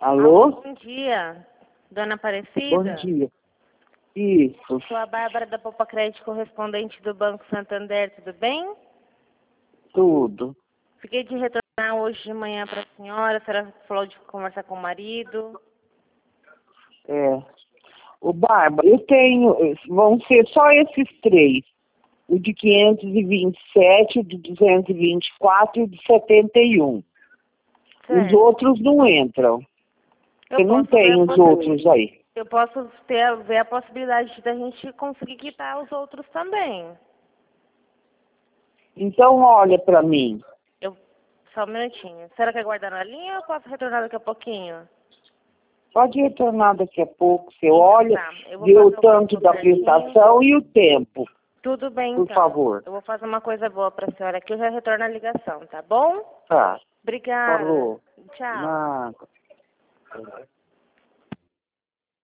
Alô? Alô, bom dia, dona Aparecida. Bom dia. Isso. Sou a Bárbara da Poupa Crédito, correspondente do Banco Santander, tudo bem? Tudo. Fiquei de retornar hoje de manhã para a senhora falou de conversar com o marido. Ô, Bárbara, eu tenho, vão ser só esses três. O de 527, o de 224 e o de 71. Certo. Os outros não entram. Você não tem os outros aí. Eu posso ver a possibilidade da gente conseguir quitar os outros também. Então, olha para mim. Só um minutinho. A senhora quer guardar na linha ou eu posso retornar daqui a pouquinho? Pode retornar daqui a pouco. Você olha, Eu vou vê o fazer tanto da prestação e o tempo. Tudo bem, Por então. favor. Eu vou fazer uma coisa boa para a senhora aqui, eu já retorno a ligação, tá bom? Tá. Obrigada. Falou. Tchau. Nada.